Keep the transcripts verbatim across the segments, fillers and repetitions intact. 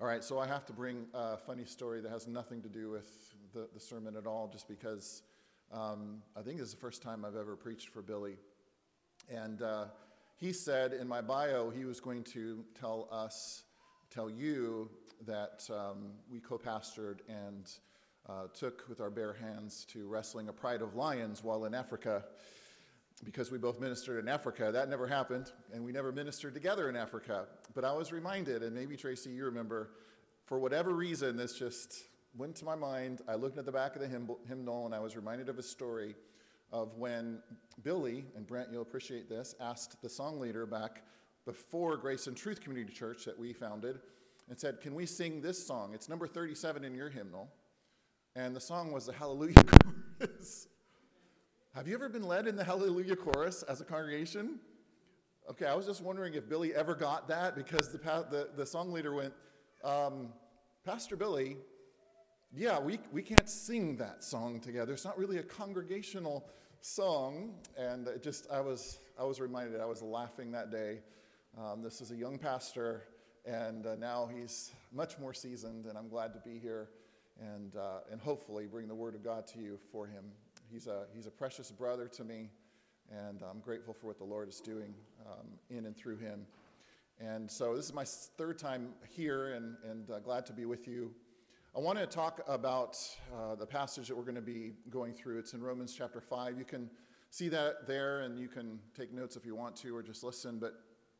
All right, so I have to bring a funny story that has nothing to do with the, the sermon at all, just because um, I think this is the first time I've ever preached for Billy. And uh, he said in my bio he was going to tell us, tell you that um, we co-pastored and uh, took with our bare hands to wrestling a pride of lions while in Africa, because we both ministered in Africa. That never happened, and we never ministered together in Africa. But I was reminded, and maybe Tracy, you remember, for whatever reason, this just went to my mind. I looked at the back of the hymn- hymnal, and I was reminded of a story of when Billy, and Brent, you'll appreciate this, asked the song leader back before Grace and Truth Community Church that we founded, and said, can we sing this song? It's number thirty-seven in your hymnal. And the song was the Hallelujah Chorus. Have you ever been led in the Hallelujah Chorus as a congregation? Okay, I was just wondering if Billy ever got that, because the the, the song leader went, um, Pastor Billy, yeah, we, we can't sing that song together. It's not really a congregational song. And it just, I was I was reminded, I was laughing that day. Um, this is a young pastor, and uh, now he's much more seasoned, and I'm glad to be here and uh, and hopefully bring the word of God to you for him. He's a he's a precious brother to me, and I'm grateful for what the Lord is doing um, in and through him. And so this is my third time here, and, and uh, glad to be with you. I want to talk about uh, the passage that we're going to be going through. It's in Romans chapter five. You can see that there, and you can take notes if you want to, or just listen. But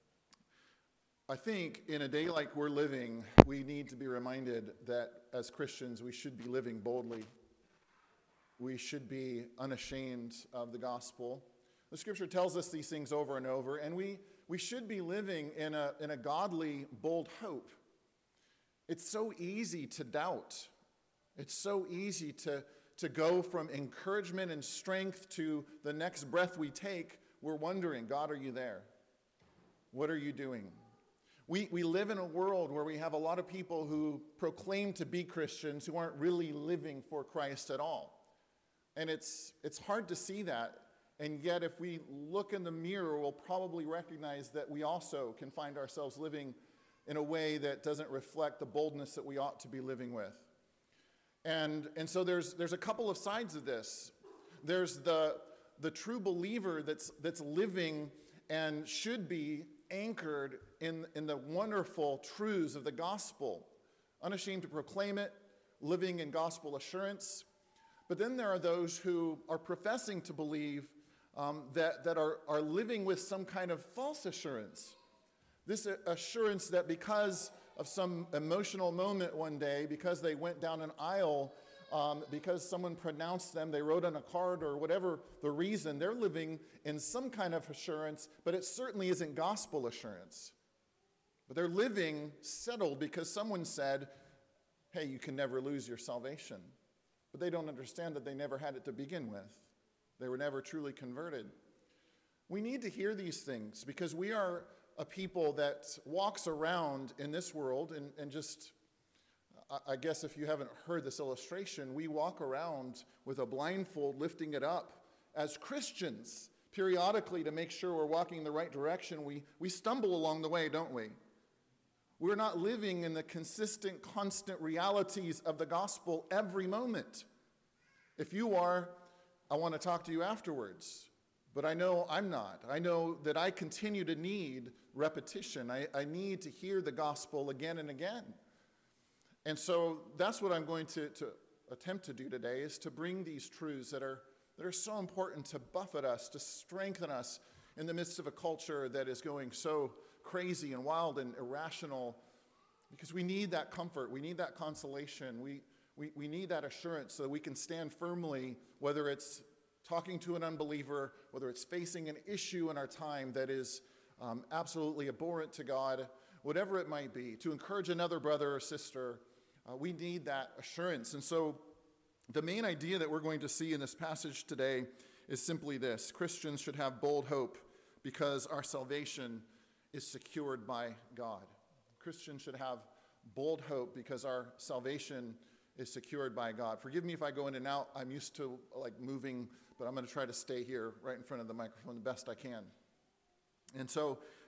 I think in a day like we're living, we need to be reminded that as Christians, we should be living boldly. We should be unashamed of the gospel. The scripture tells us these things over and over, and we, we should be living in a, in a godly, bold hope. It's so easy to doubt. It's so easy to, to go from encouragement and strength to the next breath we take. We're wondering, God, are you there? What are you doing? We, we live in a world where we have a lot of people who proclaim to be Christians who aren't really living for Christ at all. And it's it's hard to see that, and yet if we look in the mirror, we'll probably recognize that we also can find ourselves living in a way that doesn't reflect the boldness that we ought to be living with. And and so there's there's a couple of sides of this. There's the the true believer that's that's living and should be anchored in, in the wonderful truths of the gospel, unashamed to proclaim it, living in gospel assurance. But then there are those who are professing to believe um, that, that are, are living with some kind of false assurance. This assurance that because of some emotional moment one day, because they went down an aisle, um, because someone pronounced them, they wrote on a card or whatever the reason, they're living in some kind of assurance, but it certainly isn't gospel assurance. But they're living settled because someone said, hey, you can never lose your salvation. But they don't understand that they never had it to begin with. They were never truly converted. We need to hear these things because we are a people that walks around in this world and, and just, I guess if you haven't heard this illustration, we walk around with a blindfold lifting it up as Christians. Periodically, to make sure we're walking in the right direction, we, we stumble along the way, don't we? We're not living in the consistent, constant realities of the gospel every moment. If you are, I want to talk to you afterwards. But I know I'm not. I know that I continue to need repetition. I, I need to hear the gospel again and again. And so that's what I'm going to, to attempt to do today, is to bring these truths that are, that are so important to buffet us, to strengthen us in the midst of a culture that is going so crazy and wild and irrational, because we need that comfort. We need that consolation. We, we, we need that assurance so that we can stand firmly, whether it's talking to an unbeliever, whether it's facing an issue in our time that is um, absolutely abhorrent to God, whatever it might be, to encourage another brother or sister. Uh, we need that assurance. And so the main idea that we're going to see in this passage today is simply this: Christians should have bold hope because our salvation is secured by God. Christians should have bold hope because our salvation is secured by God. Forgive me if I go in and out. I'm used to like moving, but I'm going to try to stay here right in front of the microphone the best I can. And so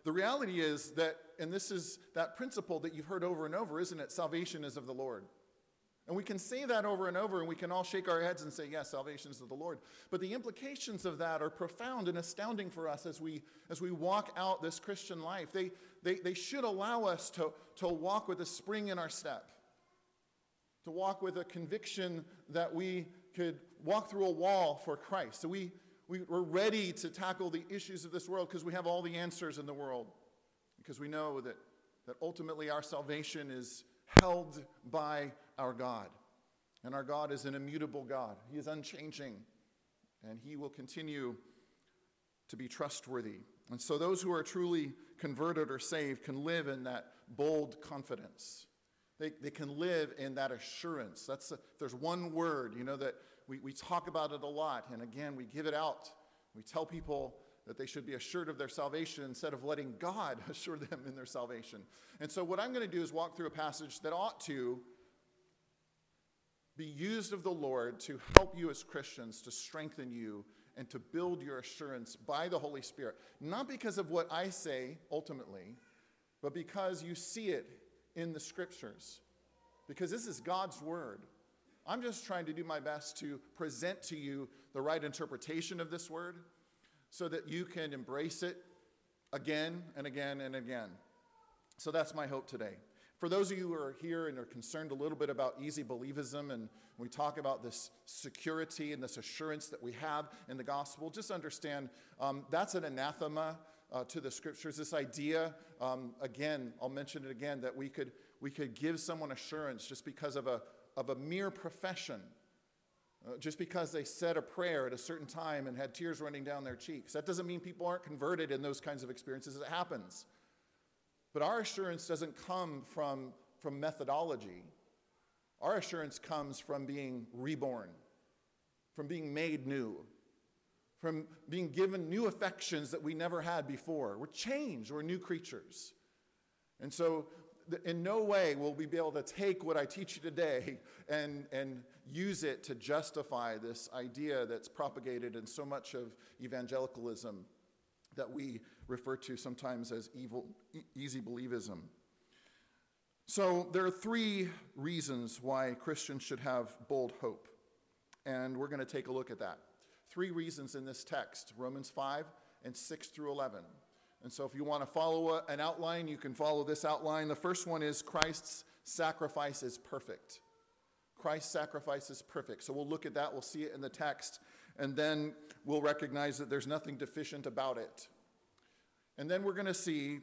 the reality is that, and this is that principle that you've heard over and over, isn't it? Salvation is of the Lord. And we can say that over and over, and we can all shake our heads and say, yes, salvation is of the Lord. But the implications of that are profound and astounding for us as we as we walk out this Christian life. They, they, they should allow us to, to walk with a spring in our step, to walk with a conviction that we could walk through a wall for Christ. So we, we, we're ready to tackle the issues of this world because we have all the answers in the world, because we know that, that ultimately our salvation is held by our God. And our God is an immutable God. He is unchanging, and he will continue to be trustworthy. And so those who are truly converted or saved can live in that bold confidence. They, they can live in that assurance. That's a, there's one word, you know, that we, we talk about it a lot, and again, we give it out. We tell people that they should be assured of their salvation instead of letting God assure them in their salvation. And so what I'm going to do is walk through a passage that ought to be used of the Lord to help you as Christians, to strengthen you, and to build your assurance by the Holy Spirit. Not because of what I say, ultimately, but because you see it in the Scriptures. Because this is God's Word. I'm just trying to do my best to present to you the right interpretation of this Word so that you can embrace it again and again and again. So that's my hope today. For those of you who are here and are concerned a little bit about easy believism, and we talk about this security and this assurance that we have in the gospel, just understand um, that's an anathema uh, to the Scriptures. This idea, um, again, I'll mention it again, that we could we could give someone assurance just because of a of a mere profession, uh, just because they said a prayer at a certain time and had tears running down their cheeks. That doesn't mean people aren't converted in those kinds of experiences. It happens. But our assurance doesn't come from, from methodology. Our assurance comes from being reborn, from being made new, from being given new affections that we never had before. We're changed. We're new creatures. And so in no way will we be able to take what I teach you today and, and use it to justify this idea that's propagated in so much of evangelicalism that we refer to sometimes as evil, e- easy believism. So there are three reasons why Christians should have bold hope. And we're going to take a look at that. Three reasons in this text, Romans five and six through eleven. And so if you want to follow a, an outline, you can follow this outline. The first one is Christ's sacrifice is perfect. Christ's sacrifice is perfect. So we'll look at that. We'll see it in the text. And then we'll recognize that there's nothing deficient about it. And then we're going to see,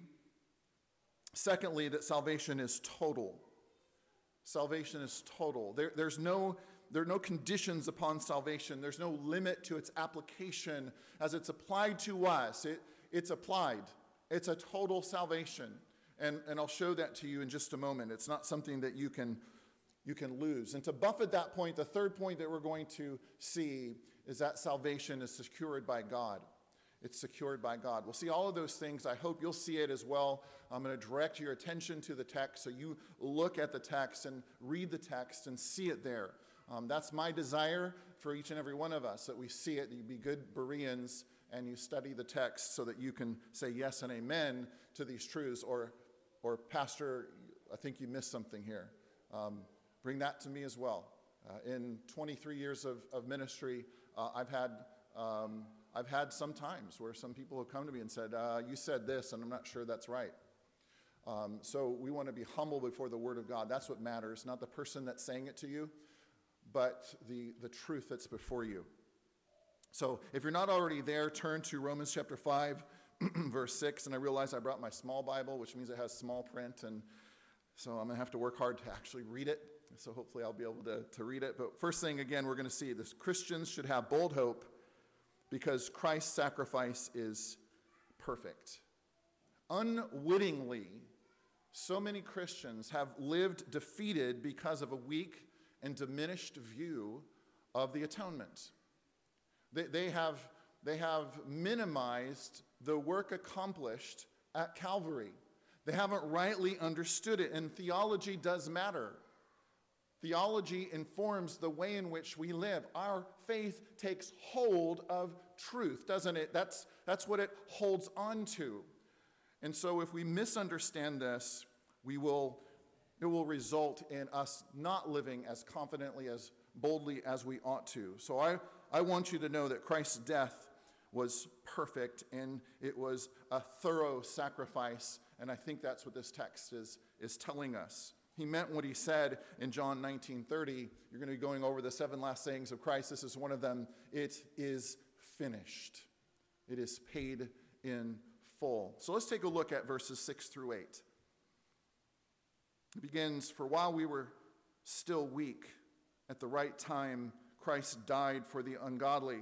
secondly, that salvation is total. Salvation is total. There, there's no, there are no conditions upon salvation. There's no limit to its application as it's applied to us. It, it's applied. It's a total salvation. And, and I'll show that to you in just a moment. It's not something that you can, you can lose. And to buffet that point, the third point that we're going to see is that salvation is secured by God. It's secured by God. We'll see all of those things. I hope you'll see it as well. I'm going to direct your attention to the text so you look at the text and read the text and see it there. Um, that's my desire for each and every one of us, that we see it, that you be good Bereans and you study the text so that you can say yes and amen to these truths. Or, or Pastor, I think you missed something here. Um, bring that to me as well. Uh, in twenty-three years of, of ministry, uh, I've had... Um, I've had some times where some people have come to me and said, uh, you said this, and I'm not sure that's right. Um, so we want to be humble before the Word of God. That's what matters, not the person that's saying it to you, but the, the truth that's before you. So if you're not already there, turn to Romans chapter five, verse six, and I realize I brought my small Bible, which means it has small print, and so I'm going to have to work hard to actually read it. So hopefully I'll be able to, to read it. But first thing, again, we're going to see this: Christians should have bold hope, because Christ's sacrifice is perfect. Unwittingly, so many Christians have lived defeated because of a weak and diminished view of the atonement. They, they, have, they have minimized the work accomplished at Calvary. They haven't rightly understood it, and theology does matter. Theology informs the way in which we live. Our faith takes hold of truth, doesn't it? That's, that's what it holds on to. And so if we misunderstand this, we will, it will result in us not living as confidently, as boldly as we ought to. So I, I want you to know that Christ's death was perfect and it was a thorough sacrifice. And I think that's what this text is, is telling us. He meant what he said in John nineteen thirty. You're going to be going over the seven last sayings of Christ. This is one of them. It is finished. It is paid in full. So let's take a look at verses six through eight. It begins, "For while we were still weak, at the right time, Christ died for the ungodly.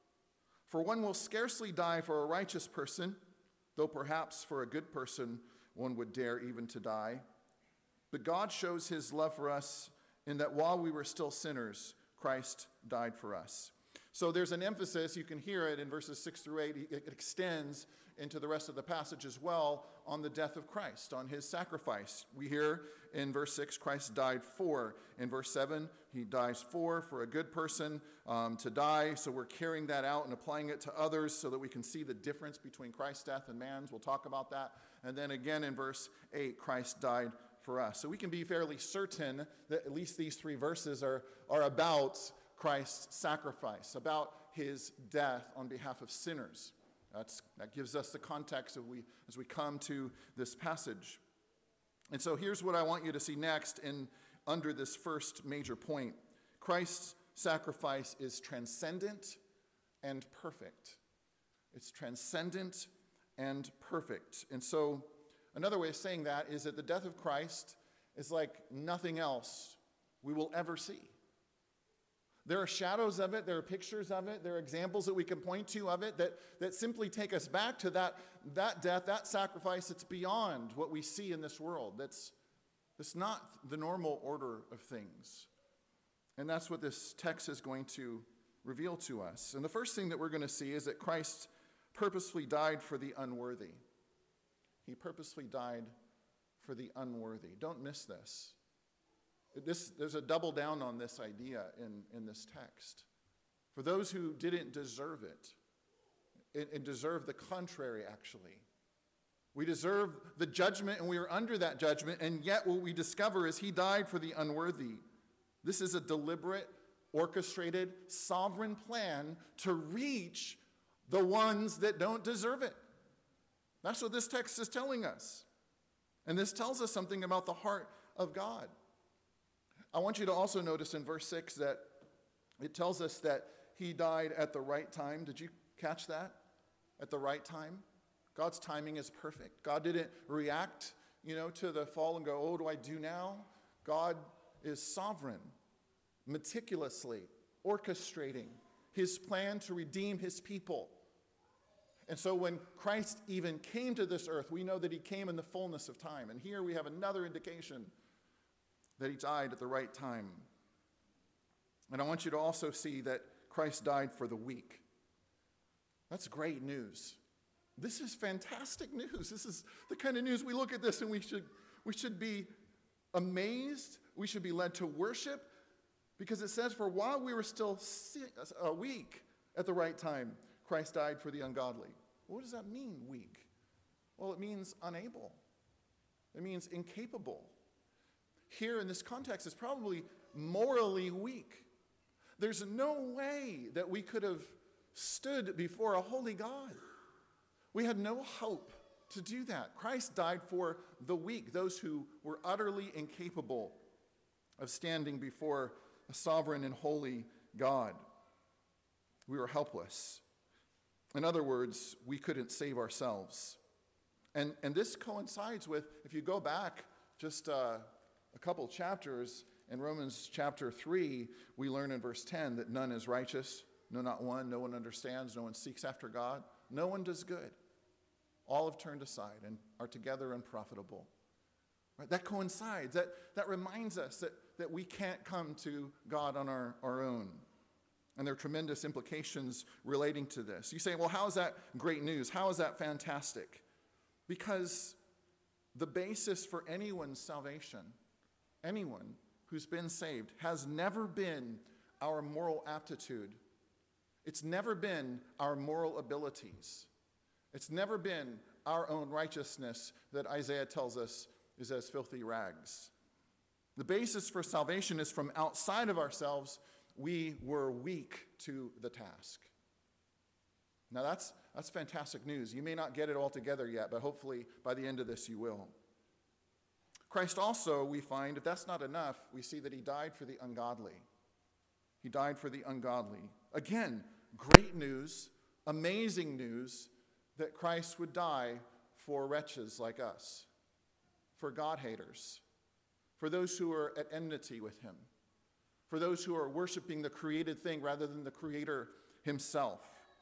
For one will scarcely die for a righteous person, though perhaps for a good person one would dare even to die. But God shows his love for us in that while we were still sinners, Christ died for us." So there's an emphasis, you can hear it in verses six through eight, it extends into the rest of the passage as well on the death of Christ, on his sacrifice. We hear in verse six, Christ died for. In verse seven, he dies for, for a good person um, to die. So we're carrying that out and applying it to others so that we can see the difference between Christ's death and man's. We'll talk about that. And then again in verse eight, Christ died for us. So we can be fairly certain that at least these three verses are, are about Christ's sacrifice, about his death on behalf of sinners. That's, that gives us the context as we, as we come to this passage. And so here's what I want you to see next in under this first major point. Christ's sacrifice is transcendent and perfect. It's transcendent and perfect. And so another way of saying that is that the death of Christ is like nothing else we will ever see. There are shadows of it, there are pictures of it, there are examples that we can point to of it that, that simply take us back to that, that death, that sacrifice that's beyond what we see in this world. That's, that's not the normal order of things. And that's what this text is going to reveal to us. And the first thing that we're going to see is that Christ purposefully died for the unworthy. He purposely died for the unworthy. Don't miss this. This, there's a double down on this idea in, in this text. For those who didn't deserve it, and, and deserve the contrary, actually. We deserve the judgment, and we are under that judgment, and yet what we discover is he died for the unworthy. This is a deliberate, orchestrated, sovereign plan to reach the ones that don't deserve it. That's what this text is telling us. And this tells us something about the heart of God. I want you to also notice in verse six that it tells us that he died at the right time. Did you catch that? At the right time? God's timing is perfect. God didn't react, you know, to the fall and go, oh, what do I do now? God is sovereign, meticulously orchestrating his plan to redeem his people. And so when Christ even came to this earth, we know that he came in the fullness of time. And here we have another indication that he died at the right time. And I want you to also see that Christ died for the weak. That's great news. This is fantastic news. This is the kind of news we look at this and we should, we should be amazed. We should be led to worship because it says, for while we were still sick, uh, weak at the right time, Christ died for the ungodly. What does that mean, weak? Well, it means unable. It means incapable. Here in this context, it's probably morally weak. There's no way that we could have stood before a holy God. We had no hope to do that. Christ died for the weak, those who were utterly incapable of standing before a sovereign and holy God. We were helpless. In other words, we couldn't save ourselves. And, and this coincides with, if you go back just uh, a couple chapters, in Romans chapter three, we learn in verse ten that none is righteous, no, not one, no one understands, no one seeks after God, no one does good. All have turned aside and are together unprofitable. Right? That coincides, that, that reminds us that, that we can't come to God on our, our own. And there are tremendous implications relating to this. You say, well, how is that great news? How is that fantastic? Because the basis for anyone's salvation, anyone who's been saved, has never been our moral aptitude. It's never been our moral abilities. It's never been our own righteousness that Isaiah tells us is as filthy rags. The basis for salvation is from outside of ourselves. We were weak to the task. Now that's, that's fantastic news. You may not get it all together yet, but hopefully by the end of this you will. Christ also, we find, if that's not enough, we see that he died for the ungodly. He died for the ungodly. Again, great news, amazing news, that Christ would die for wretches like us, for God-haters, for those who are at enmity with him, for those who are worshiping the created thing rather than the Creator himself.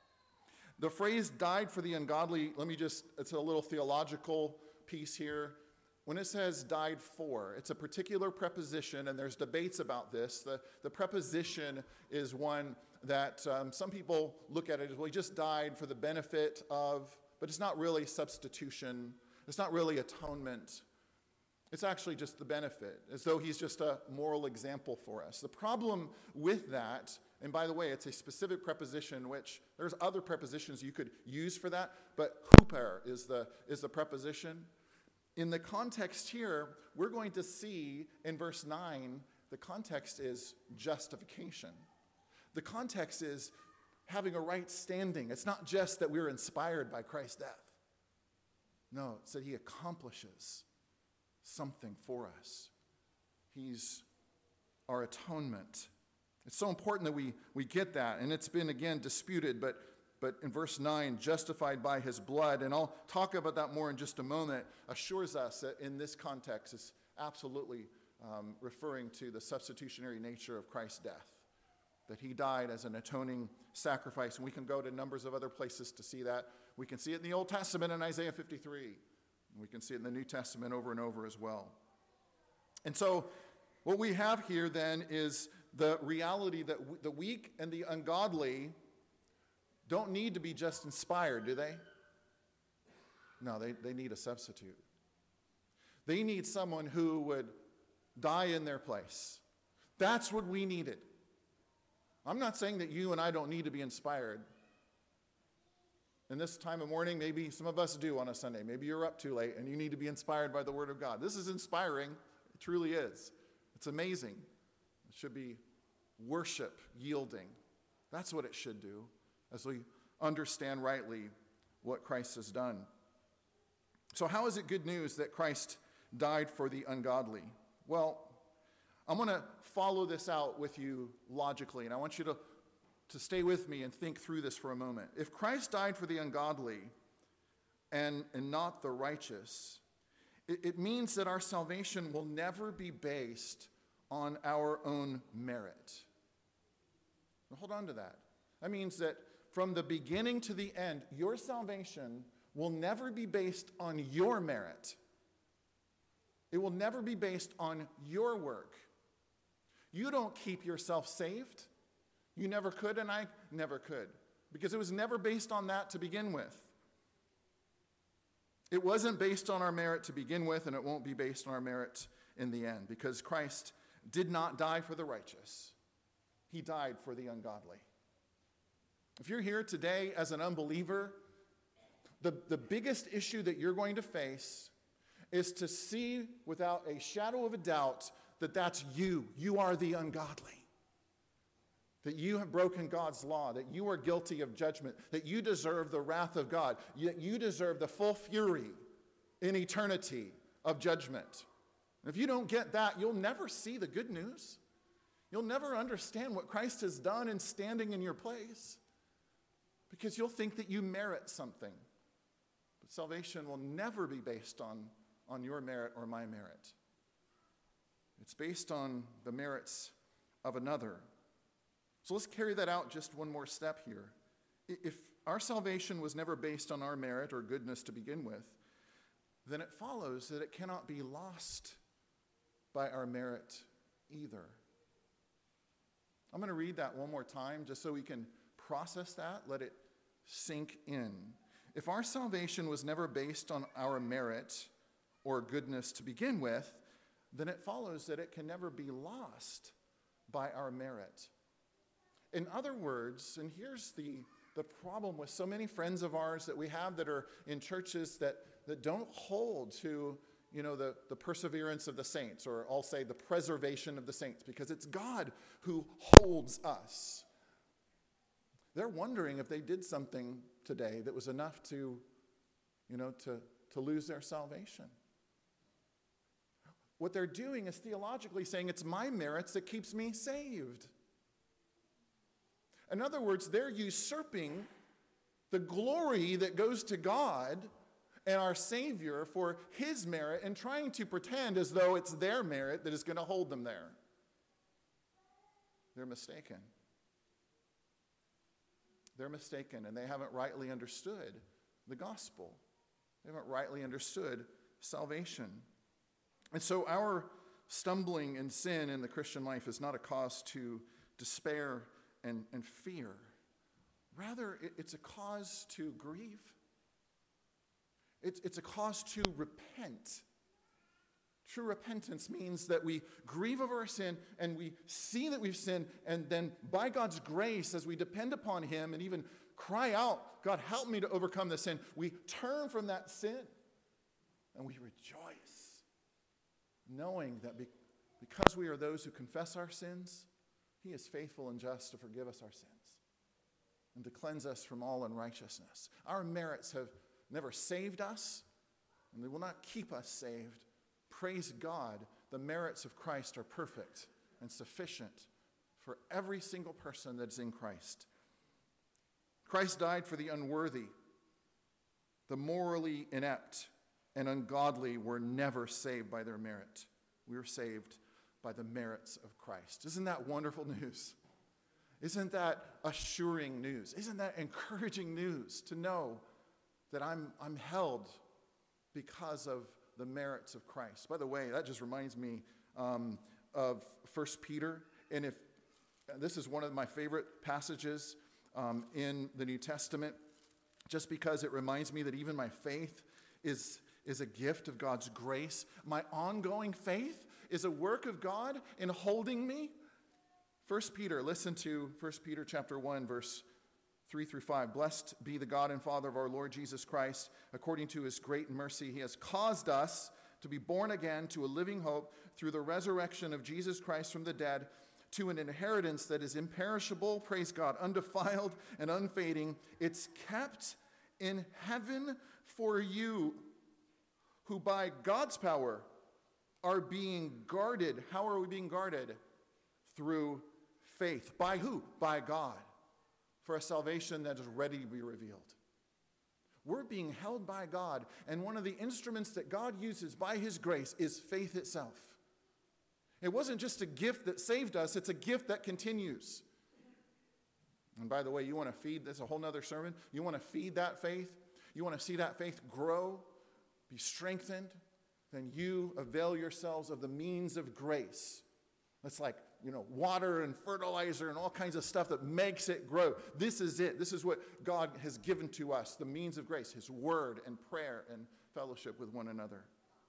The phrase died for the ungodly, let me just, it's a little theological piece here. When it says died for, it's a particular preposition, and there's debates about this. The, the preposition is one that um, some people look at it as, well, he just died for the benefit of, but it's not really substitution. It's not really atonement. It's actually just the benefit, as though he's just a moral example for us. The problem with that, and by the way, it's a specific preposition, which there's other prepositions you could use for that, but huper is the, is the preposition. In the context here, we're going to see in verse nine, the context is justification. The context is having a right standing. It's not just that we're inspired by Christ's death. No, it's that he accomplishes something for us. He's our atonement. It's so important that we, we get that, and it's been, again, disputed, but But in verse nine, justified by his blood, and I'll talk about that more in just a moment, assures us that in this context it's absolutely um, referring to the substitutionary nature of Christ's death, that he died as an atoning sacrifice. And we can go to numbers of other places to see that. We can see it in the Old Testament in Isaiah fifty-three. We can see it in the New Testament over and over as well. And so what we have here then is the reality that w- the weak and the ungodly don't need to be just inspired, do they? No, they, they need a substitute. They need someone who would die in their place. That's what we needed. I'm not saying that you and I don't need to be inspired. In this time of morning, maybe some of us do on a Sunday. Maybe you're up too late and you need to be inspired by the Word of God. This is inspiring. It truly is. It's amazing. It should be worship, yielding. That's what it should do, as we understand rightly what Christ has done. So how is it good news that Christ died for the ungodly? Well, I'm going to follow this out with you logically, and I want you to, to stay with me and think through this for a moment. If Christ died for the ungodly and, and not the righteous, it, it means that our salvation will never be based on our own merit. Now, hold on to that. That means that from the beginning to the end, your salvation will never be based on your merit. It will never be based on your work. You don't keep yourself saved. You never could, and I never could, because it was never based on that to begin with. It wasn't based on our merit to begin with, and it won't be based on our merit in the end, because Christ did not die for the righteous. He died for the ungodly. If you're here today as an unbeliever, the, the biggest issue that you're going to face is to see without a shadow of a doubt that that's you. You are the ungodly. That you have broken God's law, that you are guilty of judgment, that you deserve the wrath of God, that you deserve the full fury in eternity of judgment. If you don't get that, you'll never see the good news. You'll never understand what Christ has done in standing in your place, because you'll think that you merit something. But salvation will never be based on, on your merit or my merit. It's based on the merits of another. So let's carry that out just one more step here. If our salvation was never based on our merit or goodness to begin with, then it follows that it cannot be lost by our merit either. I'm going to read that one more time just so we can process that, let it sink in. If our salvation was never based on our merit or goodness to begin with, then it follows that it can never be lost by our merit. In other words, and here's the the problem with so many friends of ours that we have that are in churches that, that don't hold to, you know, the, the perseverance of the saints, or I'll say the preservation of the saints, because it's God who holds us. They're wondering if they did something today that was enough to, you know, to, to lose their salvation. What they're doing is theologically saying it's my merits that keeps me saved. In other words, they're usurping the glory that goes to God and our Savior for his merit and trying to pretend as though it's their merit that is going to hold them there. They're mistaken. They're mistaken, and they haven't rightly understood the gospel. They haven't rightly understood salvation. And so our stumbling in sin in the Christian life is not a cause to despair and, and fear. Rather, it, it's a cause to grieve. It's, it's a cause to repent. True repentance means that we grieve over our sin and we see that we've sinned, and then by God's grace, as we depend upon him and even cry out, God, help me to overcome this sin, we turn from that sin and we rejoice, knowing that be, because we are those who confess our sins, he is faithful and just to forgive us our sins and to cleanse us from all unrighteousness. Our merits have never saved us, and they will not keep us saved. Praise God, the merits of Christ are perfect and sufficient for every single person that's in Christ. Christ died for the unworthy. The morally inept and ungodly were never saved by their merit. We were saved by the merits of Christ. Isn't that wonderful news? Isn't that assuring news? Isn't that encouraging news to know that I'm, I'm held because of the merits of Christ? By the way, that just reminds me um, of First Peter. And if this is one of my favorite passages um, in the New Testament, just because it reminds me that even my faith is, is a gift of God's grace. My ongoing faith is a work of God in holding me. First Peter, listen to First Peter chapter one, verse three through five. Blessed be the God and Father of our Lord Jesus Christ. According to his great mercy, he has caused us to be born again to a living hope through the resurrection of Jesus Christ from the dead, to an inheritance that is imperishable, praise God, undefiled and unfading. It's kept in heaven for you, who by God's power are being guarded. How are we being guarded? Through faith. By who? By God. For a salvation that is ready to be revealed. We're being held by God, and one of the instruments that God uses by his grace is faith itself. It wasn't just a gift that saved us, it's a gift that continues. And by the way, you want to feed, this is a whole nother sermon, you want to feed that faith, you want to see that faith grow, be strengthened, then you avail yourselves of the means of grace. That's like, you know, water and fertilizer and all kinds of stuff that makes it grow. This is it. This is what God has given to us, the means of grace, his word and prayer and fellowship with one another.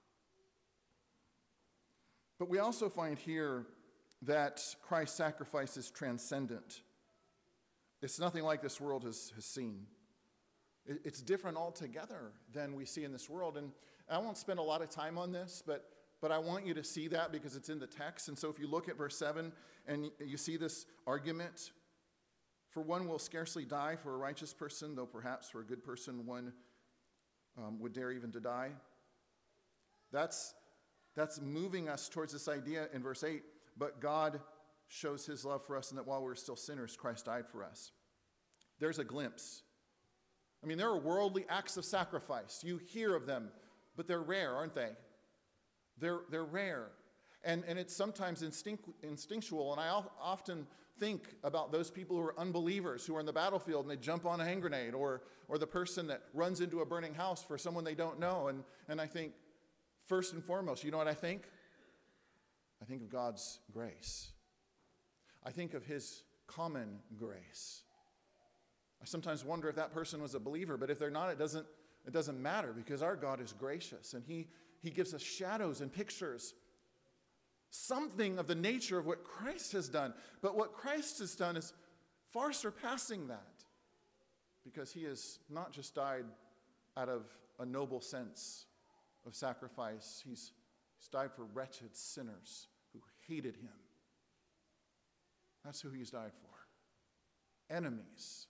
But we also find here that Christ's sacrifice is transcendent. It's nothing like this world has, has seen. It, it's different altogether than we see in this world. And I won't spend a lot of time on this, but But I want you to see that because it's in the text. And so if you look at verse seven and you see this argument, for one will scarcely die for a righteous person, though perhaps for a good person one um, would dare even to die. That's, that's moving us towards this idea in verse eight. But God shows his love for us, and that while we were still sinners, Christ died for us. There's a glimpse. I mean, there are worldly acts of sacrifice. You hear of them, but they're rare, aren't they? They're, they're rare, and, and it's sometimes instinct, instinctual, and I often think about those people who are unbelievers, who are in the battlefield and they jump on a hand grenade, or, or the person that runs into a burning house for someone they don't know, and, and I think, first and foremost, you know what I think? I think of God's grace. I think of his common grace. I sometimes wonder if that person was a believer, but if they're not, it doesn't, it doesn't matter, because our God is gracious, and he He gives us shadows and pictures, something of the nature of what Christ has done. But what Christ has done is far surpassing that. because he has not just died out of a noble sense of sacrifice. He's, he's died for wretched sinners who hated him. That's who he's died for. Enemies.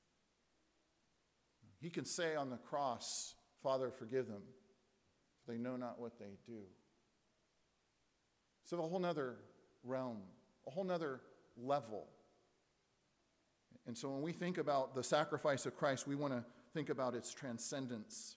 He can say on the cross, Father, forgive them, for they know not what they do. So a whole nother realm, a whole nother level. And so when we think about the sacrifice of Christ, we want to think about its transcendence.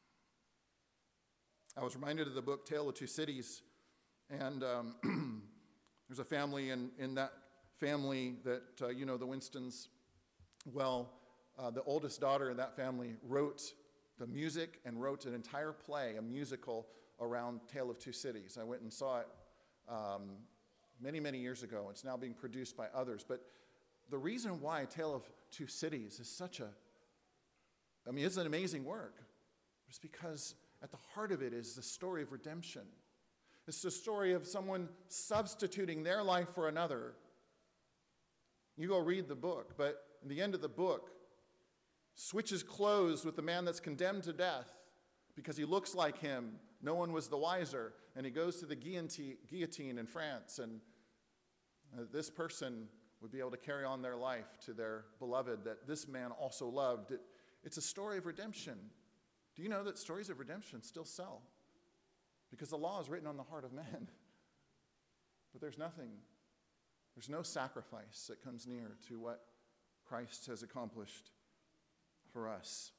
I was reminded of the book Tale of Two Cities, and um, there's a family in, in that family that, uh, you know, the Winstons, well, uh, the oldest daughter in that family wrote the music and wrote an entire play, a musical around Tale of Two Cities. I went and saw it um, many, many years ago. It's now being produced by others. But the reason why Tale of Two Cities is such a, I mean, it's an amazing work. It's because at the heart of it is the story of redemption. It's the story of someone substituting their life for another. You go read the book, but in the end of the book, switches clothes with the man that's condemned to death because he looks like him. No one was the wiser. And he goes to the guillotine in France, and uh, this person would be able to carry on their life to their beloved that this man also loved. It, it's a story of redemption. Do you know that stories of redemption still sell? Because the law is written on the heart of man. But there's nothing, there's no sacrifice that comes near to what Christ has accomplished for us.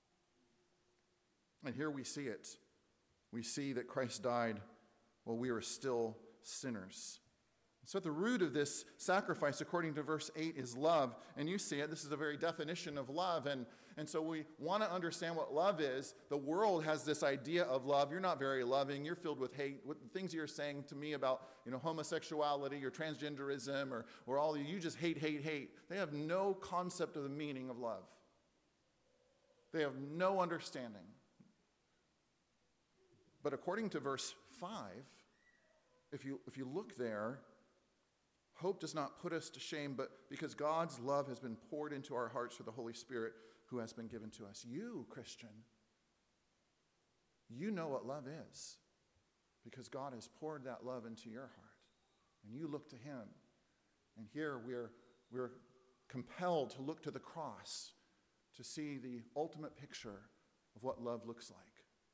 And here we see it. We see that Christ died while we were still sinners. So at the root of this sacrifice, according to verse eight, is love. And you see it. This is a very definition of love. And, and so we want to understand what love is. The world has this idea of love. You're not very loving. You're filled with hate. What the things you're saying to me about, you know, homosexuality or transgenderism or, or all of you, you just hate, hate, hate. They have no concept of the meaning of love. They have no understanding. But according to verse five, if you, if you look there, hope does not put us to shame, but because God's love has been poured into our hearts through the Holy Spirit who has been given to us. You, Christian, you know what love is because God has poured that love into your heart. And you look to him. And here we're, we're compelled to look to the cross to see the ultimate picture of what love looks like.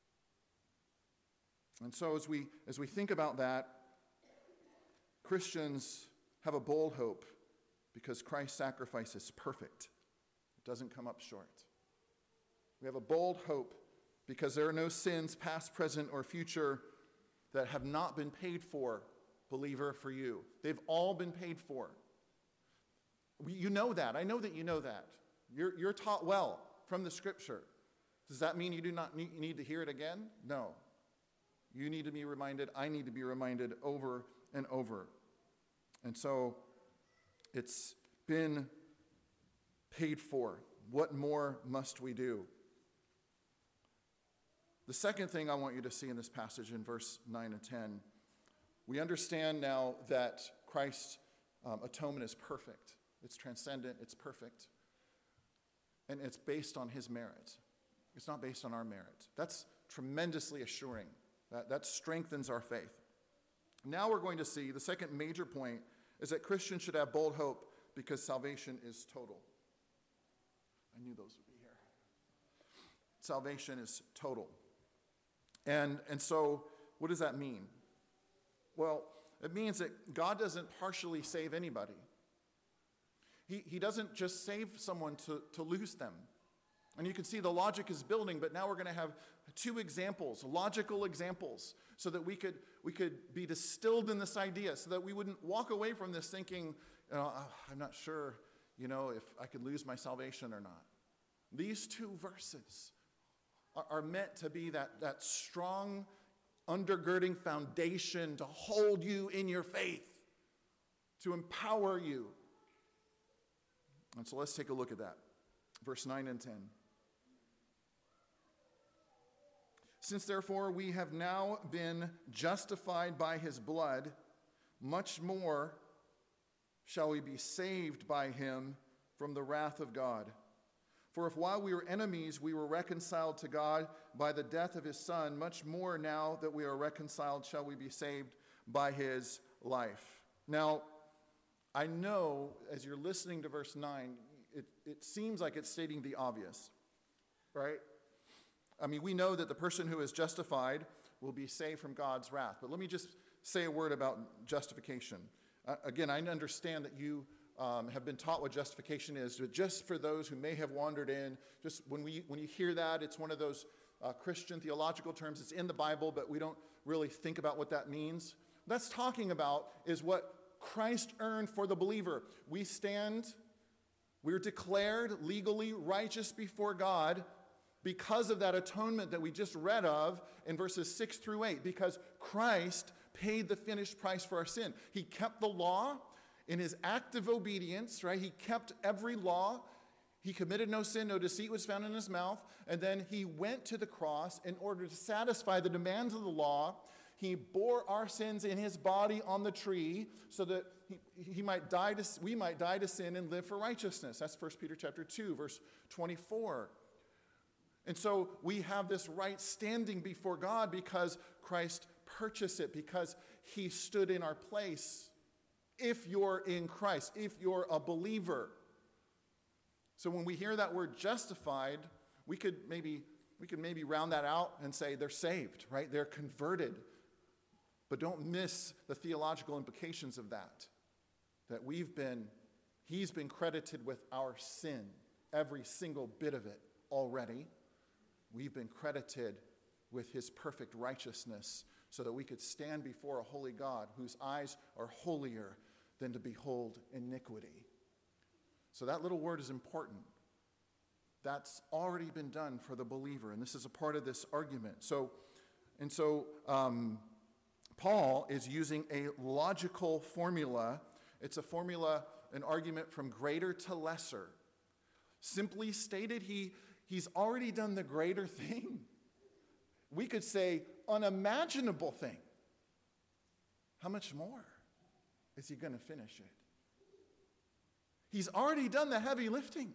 And so as we, as we think about that, Christians have a bold hope because Christ's sacrifice is perfect. It doesn't come up short. We have a bold hope because there are no sins, past, present, or future, that have not been paid for, believer, for you. They've all been paid for. We, you know that. I know that you know that. You're, you're taught well from the Scripture. Does that mean you do not need, need to hear it again? No. You need to be reminded. I need to be reminded over and over. And so it's been paid for. What more must we do? The second thing I want you to see in this passage in verse nine and ten, we understand now that Christ's um, atonement is perfect. It's transcendent. It's perfect. And it's based on his merit. It's not based on our merit. That's tremendously assuring. That, that strengthens our faith. Now we're going to see the second major point is that Christians should have bold hope because salvation is total. I knew those would be here. Salvation is total. And, and so what does that mean? Well, it means that God doesn't partially save anybody. He, he doesn't just save someone to, to lose them. And you can see the logic is building, but now we're going to have two examples, logical examples, so that we could we could be distilled in this idea, so that we wouldn't walk away from this thinking, you know, oh, I'm not sure, you know, if I could lose my salvation or not. These two verses are, are meant to be that, that strong undergirding foundation to hold you in your faith, to empower you. And so let's take a look at that. Verse nine and ten. Since therefore we have now been justified by his blood, much more shall we be saved by him from the wrath of God. For if while we were enemies, we were reconciled to God by the death of his Son, much more now that we are reconciled shall we be saved by his life. Now, I know as you're listening to verse nine, it, it seems like it's stating the obvious, right? I mean, we know that the person who is justified will be saved from God's wrath. But let me just say a word about justification. Uh, again, I understand that you um, have been taught what justification is, but just for those who may have wandered in, just when we when you hear that, it's one of those uh, Christian theological terms. It's in the Bible, but we don't really think about what that means. What that's talking about is what Christ earned for the believer. We stand, we're declared legally righteous before God because of that atonement that we just read of in verses six through eight, because Christ paid the finished price for our sin. He kept the law in his act of obedience, right? He kept every law. He committed no sin, no deceit was found in his mouth. And then he went to the cross in order to satisfy the demands of the law. He bore our sins in his body on the tree so that he, he might die to, we might die to sin and live for righteousness. That's First Peter chapter two, verse twenty-four. And so we have this right standing before God because Christ purchased it, because he stood in our place. If you're in Christ, if you're a believer. So when we hear that word justified, we could maybe we could maybe round that out and say they're saved, right? They're converted. But don't miss the theological implications of that. That we've been, he's been credited with our sin, every single bit of it already. We've been credited with his perfect righteousness so that we could stand before a holy God whose eyes are holier than to behold iniquity. So that little word is important. That's already been done for the believer, and this is a part of this argument. So, and so um, Paul is using a logical formula. It's a formula, an argument from greater to lesser. Simply stated, he He's already done the greater thing. We could say unimaginable thing. How much more is he going to finish it? He's already done the heavy lifting.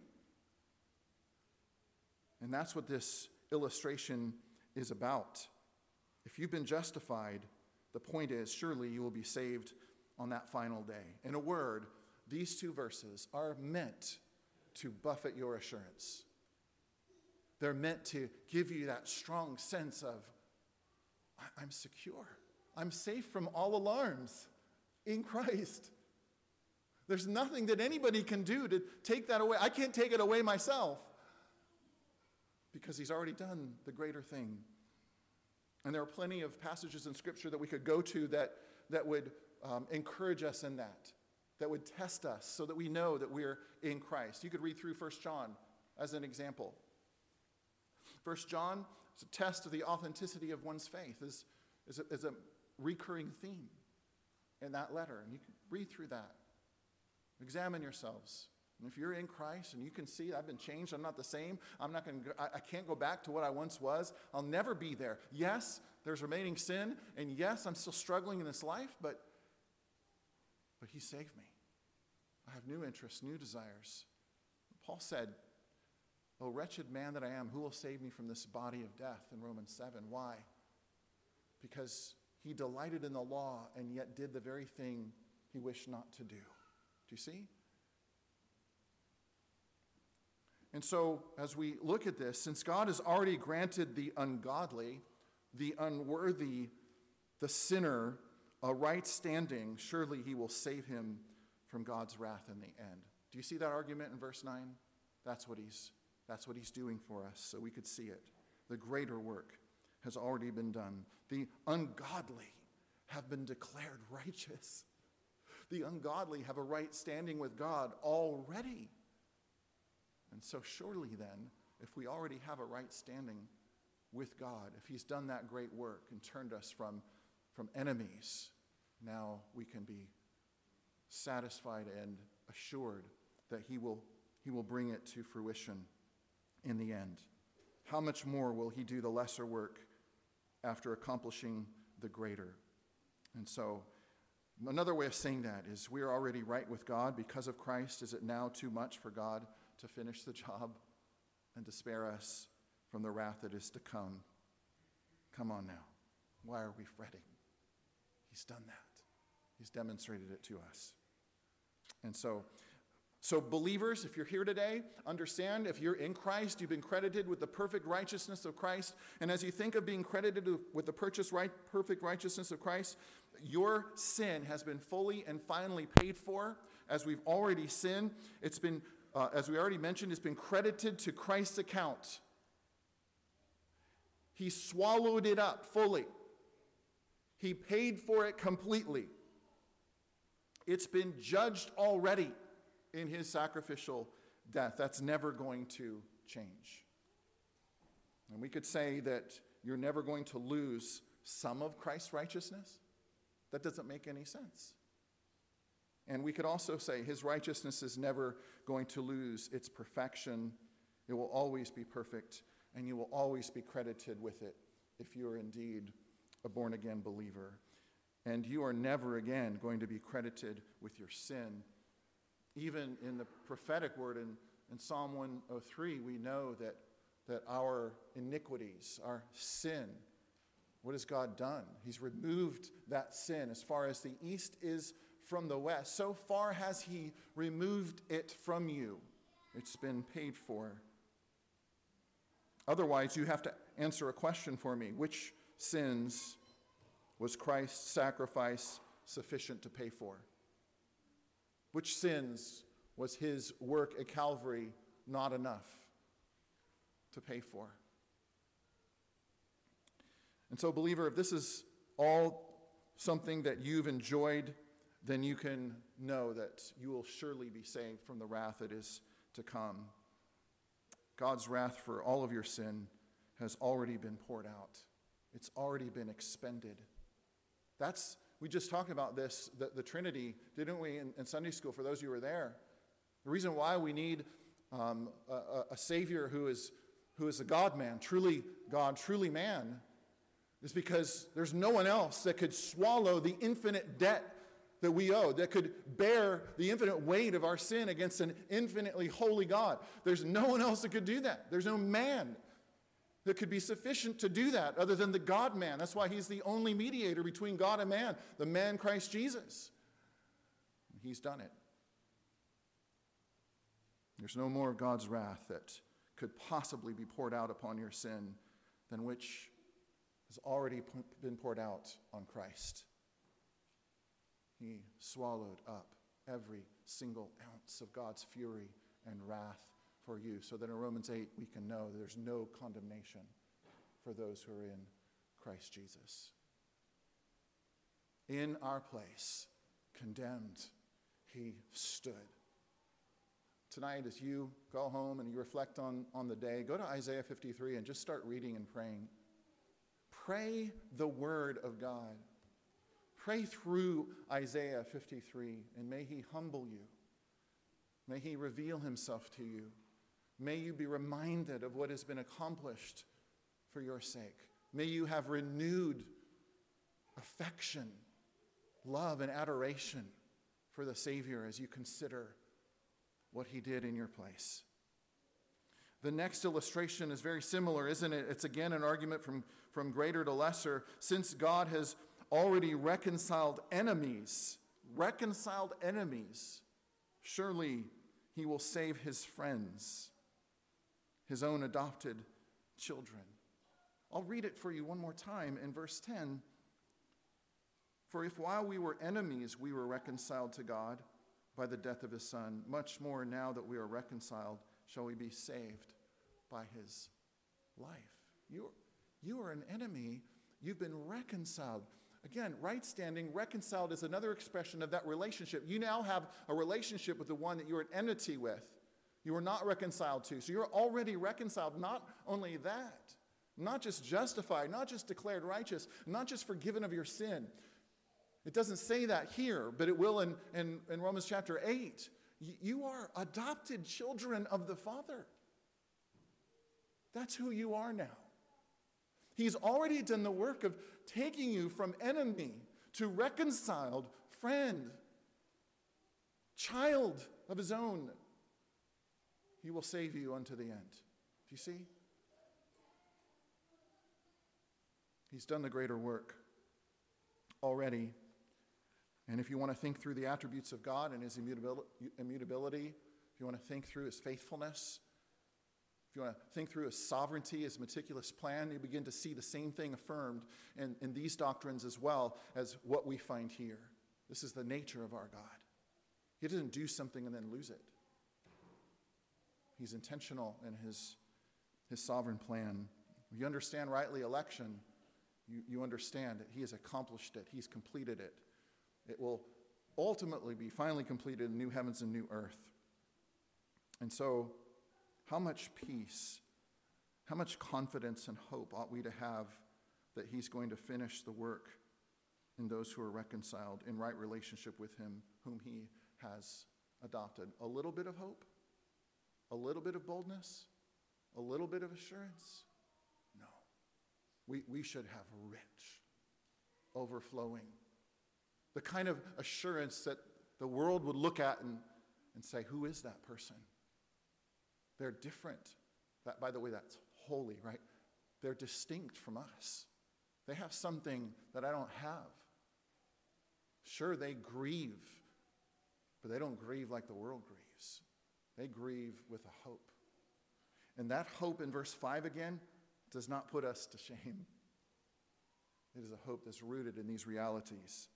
And that's what this illustration is about. If you've been justified, the point is, surely you will be saved on that final day. In a word, these two verses are meant to buffet your assurance. They're meant to give you that strong sense of, I'm secure. I'm safe from all alarms in Christ. There's nothing that anybody can do to take that away. I can't take it away myself because he's already done the greater thing. And there are plenty of passages in Scripture that we could go to that, that would um, encourage us in that, that would test us so that we know that we're in Christ. You could read through First John as an example. First John is a test of the authenticity of one's faith, is, is, a, is a recurring theme in that letter. And you can read through that. Examine yourselves. And if you're in Christ and you can see I've been changed, I'm not the same, I'm not going to, I, I can't go back to what I once was, I'll never be there. Yes, there's remaining sin, and yes, I'm still struggling in this life, but, but he saved me. I have new interests, new desires. Paul said, "O wretched man that I am, who will save me from this body of death?" in Romans seven. Why? Because he delighted in the law and yet did the very thing he wished not to do. Do you see? And so, as we look at this, since God has already granted the ungodly, the unworthy, the sinner, a right standing, surely he will save him from God's wrath in the end. Do you see that argument in verse nine? That's what he's That's what he's doing for us, so we could see it. The greater work has already been done. The ungodly have been declared righteous. The ungodly have a right standing with God already. And so surely then, if we already have a right standing with God, if he's done that great work and turned us from, from enemies, now we can be satisfied and assured that he will, he will bring it to fruition in the end. How much more will he do the lesser work after accomplishing the greater? And so, another way of saying that is we are already right with God because of Christ. Is it now too much for God to finish the job? and to spare us from the wrath that is to come. Come on now. Why are we fretting? He's done that. He's demonstrated it to us. And so, so believers, if you're here today, understand if you're in Christ, you've been credited with the perfect righteousness of Christ. And as you think of being credited with the purchased right, perfect righteousness of Christ, your sin has been fully and finally paid for. As we've already sinned, it's been, uh, as we already mentioned, it's been credited to Christ's account. He swallowed it up fully. He paid for it completely. It's been judged already in his sacrificial death. That's never going to change. And we could say that you're never going to lose some of Christ's righteousness. That doesn't make any sense. And we could also say his righteousness is never going to lose its perfection. It will always be perfect, and you will always be credited with it if you are indeed a born-again believer. And you are never again going to be credited with your sin. Even in the prophetic word in, in Psalm one oh three, we know that, that our iniquities, our sin, what has God done? He's removed that sin as far as the east is from the west. So far has he removed it from you. It's been paid for. Otherwise, you have to answer a question for me. Which sins was Christ's sacrifice sufficient to pay for? Which sins was his work at Calvary not enough to pay for? And so, believer, if this is all something that you've enjoyed, then you can know that you will surely be saved from the wrath that is to come. God's wrath for all of your sin has already been poured out. It's already been expended. That's, we just talked about this, the, the Trinity, didn't we, in, in Sunday school, for those of you who were there. The reason why we need um, a, a Savior who is, who is a God-man, truly God, truly man, is because there's no one else that could swallow the infinite debt that we owe, that could bear the infinite weight of our sin against an infinitely holy God. There's no one else that could do that. There's no man that could be sufficient to do that other than the God-man. That's why he's the only mediator between God and man, the man Christ Jesus. He's done it. There's no more of God's wrath that could possibly be poured out upon your sin than which has already been poured out on Christ. He swallowed up every single ounce of God's fury and wrath for you, so that in Romans eight we can know there's no condemnation for those who are in Christ Jesus. In our place, condemned, he stood. Tonight, as you go home and you reflect on, on the day, go to Isaiah fifty-three and just start reading and praying. Pray the word of God. Pray through Isaiah fifty-three, and may he humble you. May he reveal himself to you. May you be reminded of what has been accomplished for your sake. May you have renewed affection, love, and adoration for the Savior as you consider what he did in your place. The next illustration is very similar, isn't it? It's again an argument from, from greater to lesser. Since God has already reconciled enemies, reconciled enemies, surely he will save his friends, his own adopted children. I'll read it for you one more time in verse ten. For if while we were enemies we were reconciled to God by the death of his Son, much more now that we are reconciled shall we be saved by his life. You, you are an enemy. You've been reconciled. Again, right standing, reconciled is another expression of that relationship. You now have a relationship with the one that you're at enmity with. You are not reconciled to. So you're already reconciled. Not only that, not just justified, not just declared righteous, not just forgiven of your sin. It doesn't say that here, but it will in, in, in Romans chapter eight. You are adopted children of the Father. That's who you are now. He's already done the work of taking you from enemy to reconciled friend, child of his own. He will save you unto the end. you see? He's done the greater work already. And if you want to think through the attributes of God and his immutability, if you want to think through his faithfulness, if you want to think through his sovereignty, his meticulous plan, you begin to see the same thing affirmed in, in these doctrines as well as what we find here. This is the nature of our God. He doesn't do something and then lose it. He's intentional in his, his sovereign plan. If you understand rightly election, you, you understand that he has accomplished it. He's completed it. It will ultimately be finally completed in new heavens and new earth. And so, how much peace, how much confidence and hope ought we to have that he's going to finish the work in those who are reconciled in right relationship with him, whom he has adopted? A little bit of hope? A little bit of boldness? A little bit of assurance? No. We, we should have rich, overflowing, the kind of assurance that the world would look at and, and say, who is that person? They're different. That, by the way, that's holy, right? They're distinct from us. They have something that I don't have. Sure, they grieve, but they don't grieve like the world grieves. They grieve with a hope. And that hope in verse five again does not put us to shame. It is a hope that's rooted in these realities.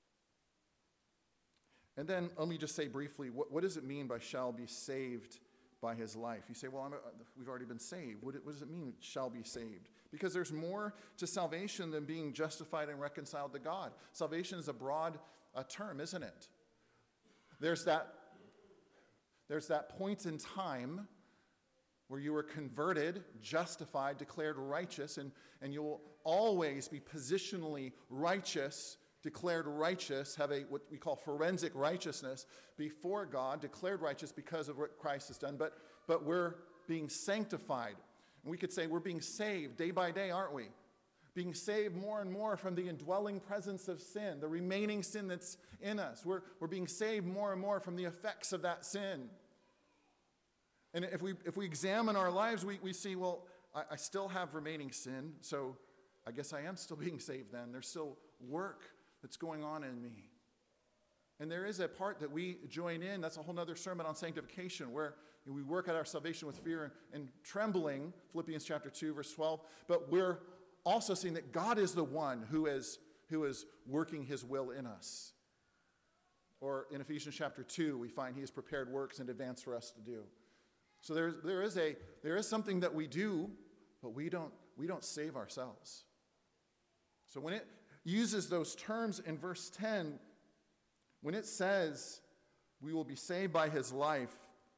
And then let me just say briefly, what, what does it mean by shall be saved by his life? You say, well, I'm a, we've already been saved. What, what does it mean, shall be saved? Because there's more to salvation than being justified and reconciled to God. Salvation is a broad uh, term, isn't it? There's that, there's that point in time where you were converted, justified, declared righteous, and, and you will always be positionally righteous, declared righteous, have a what we call forensic righteousness before God, declared righteous because of what Christ has done, but, but we're being sanctified. And we could say we're being saved day by day, aren't we? Being saved more and more from the indwelling presence of sin, the remaining sin that's in us. We're, we're being saved more and more from the effects of that sin. And if we if we examine our lives, we, we see, well, I, I still have remaining sin, so I guess I am still being saved then. There's still work that's going on in me. And there is a part that we join in, that's a whole other sermon on sanctification, where we work at our salvation with fear and trembling, Philippians chapter two, verse twelve, but we're also seeing that God is the one who is, who is working his will in us. Or in Ephesians chapter two, we find he has prepared works in advance for us to do. So there, there is a there is something that we do, but we don't we don't save ourselves. So when it uses those terms in verse ten, when it says we will be saved by his life,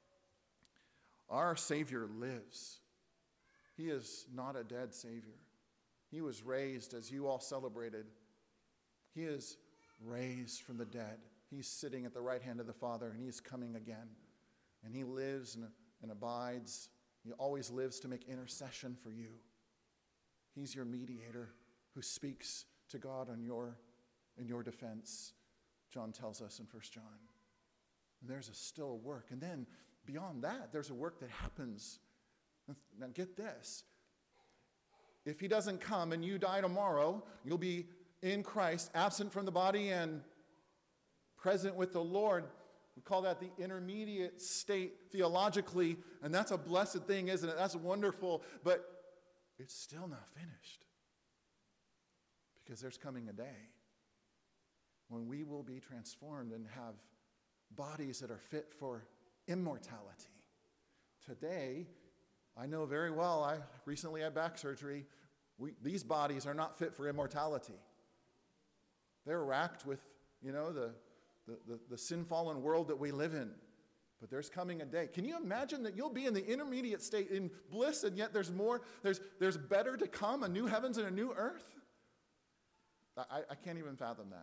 our Savior lives. He is not a dead Savior. He was raised, as you all celebrated. He is raised from the dead. He's sitting at the right hand of the Father, and he is coming again. And he lives and, and abides. He always lives to make intercession for you. He's your mediator who speaks to God on your, in your defense, John tells us in First John. And there's a still work. And then beyond that, there's a work that happens. Now get this. If he doesn't come and you die tomorrow, you'll be in Christ, absent from the body and present with the Lord. We call that the intermediate state theologically, and that's a blessed thing, isn't it? That's wonderful, but it's still not finished. Because there's coming a day when we will be transformed and have bodies that are fit for immortality. Today, I know very well, I recently had back surgery. We, these bodies are not fit for immortality. They're racked with, you know, the, the, the, the sin-fallen world that we live in. But there's coming a day. Can you imagine that you'll be in the intermediate state in bliss, and yet there's more, there's, there's better to come, a new heavens and a new earth? I, I can't even fathom that.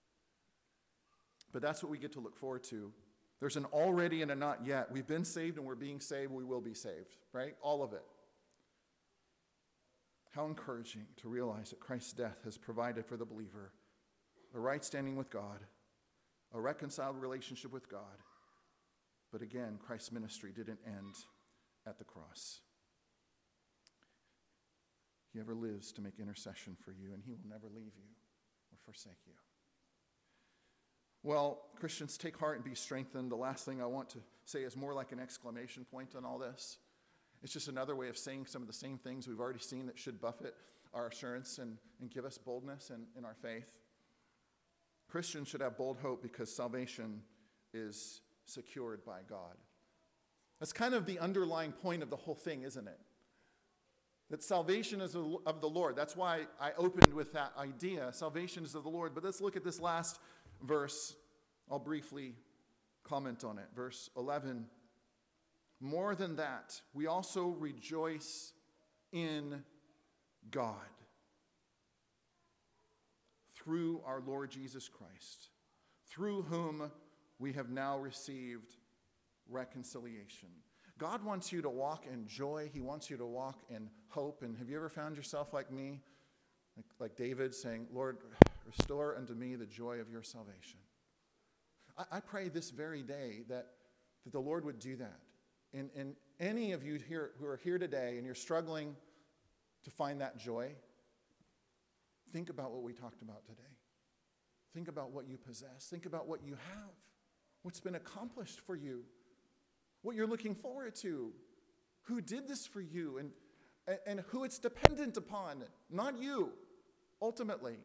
But that's what we get to look forward to. There's an already and a not yet. We've been saved and we're being saved. We will be saved, right? All of it. How encouraging to realize that Christ's death has provided for the believer a right standing with God, a reconciled relationship with God. But again, Christ's ministry didn't end at the cross. he ever lives to make intercession for you, and he will never leave you or forsake you. Well, Christians, take heart and be strengthened. The last thing I want to say is more like an exclamation point on all this. It's just another way of saying some of the same things we've already seen that should buffet our assurance and, and give us boldness in, in our faith. Christians should have bold hope because salvation is secured by God. That's kind of the underlying point of the whole thing, isn't it? That salvation is of the Lord. That's why I opened with that idea. Salvation is of the Lord. But let's look at this last verse. I'll briefly comment on it. Verse eleven. More than that, we also rejoice in God through our Lord Jesus Christ, through whom we have now received reconciliation. God wants you to walk in joy. He wants you to walk in hope. And have you ever found yourself like me, like, like David, saying, Lord, restore unto me the joy of your salvation? I, I pray this very day that, that the Lord would do that. And, and any of you here who are here today and you're struggling to find that joy, think about what we talked about today. Think about what you possess. Think about what you have, what's been accomplished for you, what you're looking forward to, who did this for you, and, and, and who it's dependent upon, not you, ultimately.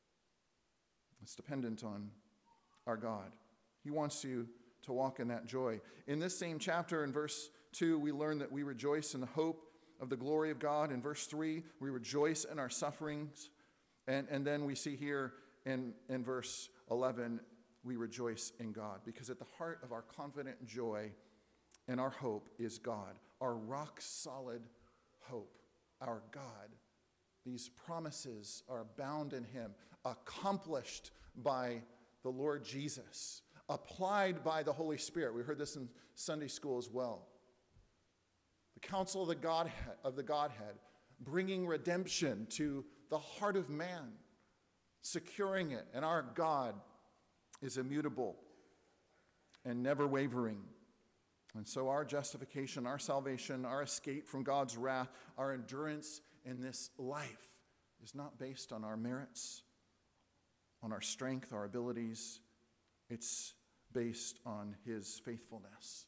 It's dependent on our God. He wants you to walk in that joy. In this same chapter, in verse two, we learn that we rejoice in the hope of the glory of God. In verse three, we rejoice in our sufferings. And, and then we see here in, in verse eleven, we rejoice in God. Because at the heart of our confident joy and our hope is God, our rock-solid hope, our God. These promises are bound in him, accomplished by the Lord Jesus, applied by the Holy Spirit. We heard this in Sunday school as well. The counsel of the Godhead, of the Godhead, bringing redemption to the heart of man, securing it. And our God is immutable and never wavering. And so our justification, our salvation, our escape from God's wrath, our endurance in this life is not based on our merits, on our strength, our abilities. It's based on his faithfulness,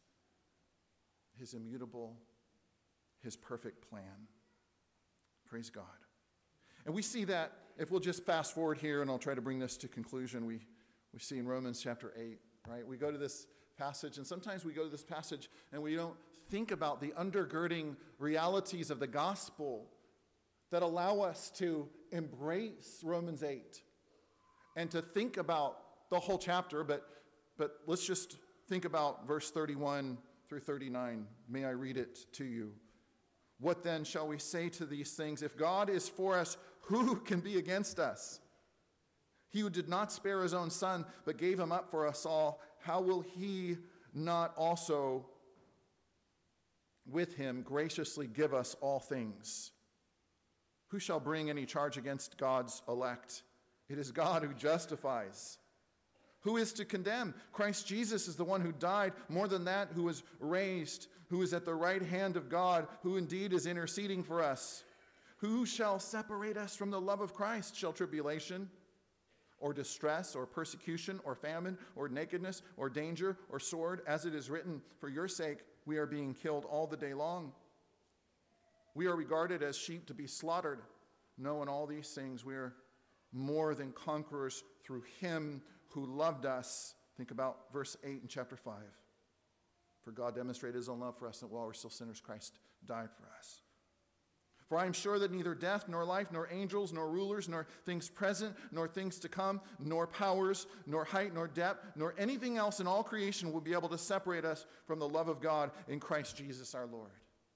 his immutable, his perfect plan. Praise God. And we see that, if we'll just fast forward here, and I'll try to bring this to conclusion, we, we see in Romans chapter eight, right? We go to this passage, and sometimes we go to this passage and we don't think about the undergirding realities of the gospel that allow us to embrace Romans eight and to think about the whole chapter, but, but let's just think about verse thirty-one through thirty-nine. May I read it to you? What then shall we say to these things? If God is for us, who can be against us? He who did not spare his own son, but gave him up for us all, how will he not also with him graciously give us all things? Who shall bring any charge against God's elect? It is God who justifies. Who is to condemn? Christ Jesus is the one who died, more than that, who was raised, who is at the right hand of God, who indeed is interceding for us. Who shall separate us from the love of Christ? Shall tribulation, or distress, or persecution, or famine, or nakedness, or danger, or sword? As it is written, for your sake we are being killed all the day long. We are regarded as sheep to be slaughtered. No, in all these things we are more than conquerors through him who loved us. Think about verse eight in chapter five. For God demonstrated his own love for us, that while we're still sinners, Christ died for us. For I am sure that neither death, nor life, nor angels, nor rulers, nor things present, nor things to come, nor powers, nor height, nor depth, nor anything else in all creation will be able to separate us from the love of God in Christ Jesus our Lord.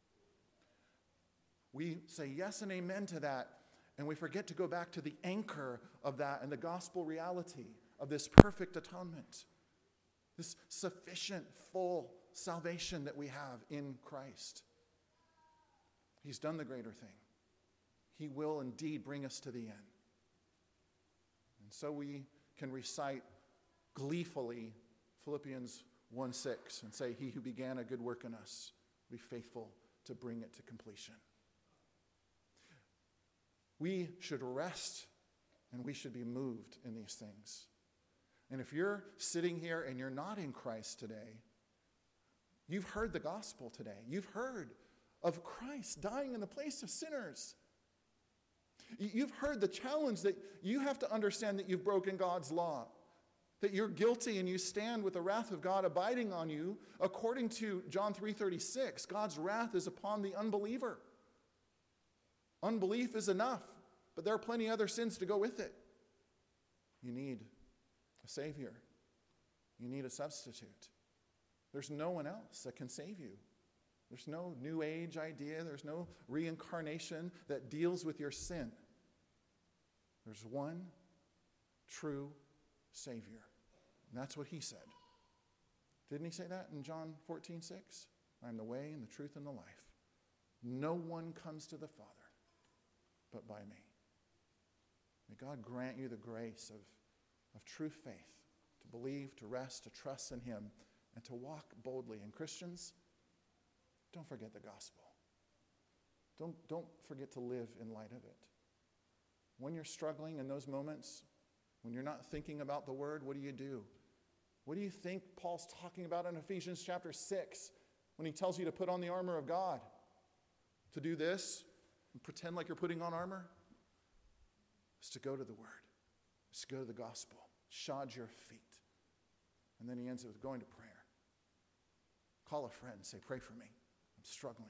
We say yes and amen to that, and we forget to go back to the anchor of that and the gospel reality of this perfect atonement, this sufficient, full salvation that we have in Christ. He's done the greater thing. He will indeed bring us to the end. And so we can recite gleefully Philippians one six and say, he who began a good work in us will be faithful to bring it to completion. We should rest and we should be moved in these things. And if you're sitting here and you're not in Christ today, you've heard the gospel today. You've heard of Christ dying in the place of sinners. You've heard the challenge that you have to understand that you've broken God's law, that you're guilty and you stand with the wrath of God abiding on you. According to John three thirty-six, God's wrath is upon the unbeliever. Unbelief is enough, but there are plenty of other sins to go with it. You need a Savior. You need a substitute. There's no one else that can save you. There's no New Age idea. There's no reincarnation that deals with your sin. There's one true Savior. And that's what he said. Didn't he say that in John fourteen six? I am the way and the truth and the life. No one comes to the Father but by me. May God grant you the grace of, of true faith, to believe, to rest, to trust in him, and to walk boldly. And Christians, don't forget the gospel. Don't, don't forget to live in light of it. When you're struggling in those moments, when you're not thinking about the word, what do you do? What do you think Paul's talking about in Ephesians chapter six when he tells you to put on the armor of God? To do this and pretend like you're putting on armor? Is to go to the word. Is to go to the gospel. Shod your feet. And then he ends it with going to prayer. Call a friend. Say, pray for me. I'm struggling.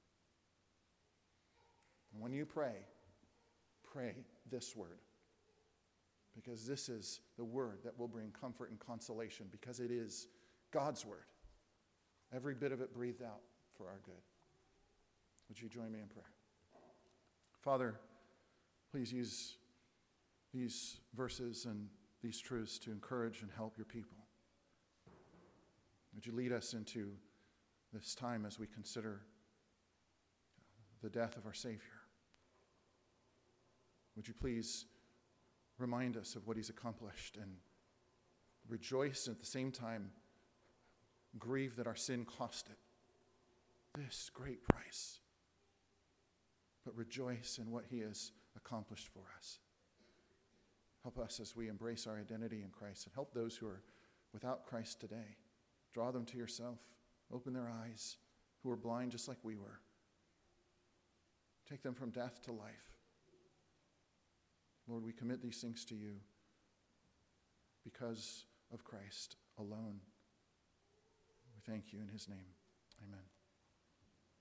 And when you pray, pray this word. Because this is the word that will bring comfort and consolation, because it is God's word. Every bit of it breathed out for our good. Would you join me in prayer? Father, please use these verses and these truths to encourage and help your people. Would you lead us into this time as we consider the death of our Savior? Would you please remind us of what he's accomplished and rejoice at the same time, grieve that our sin cost it this great price, but rejoice in what he has accomplished for us. Help us as we embrace our identity in Christ, and help those who are without Christ today. Draw them to yourself. Open their eyes, who are blind just like we were. Take them from death to life. Lord, we commit these things to you because of Christ alone. We thank you in his name. Amen.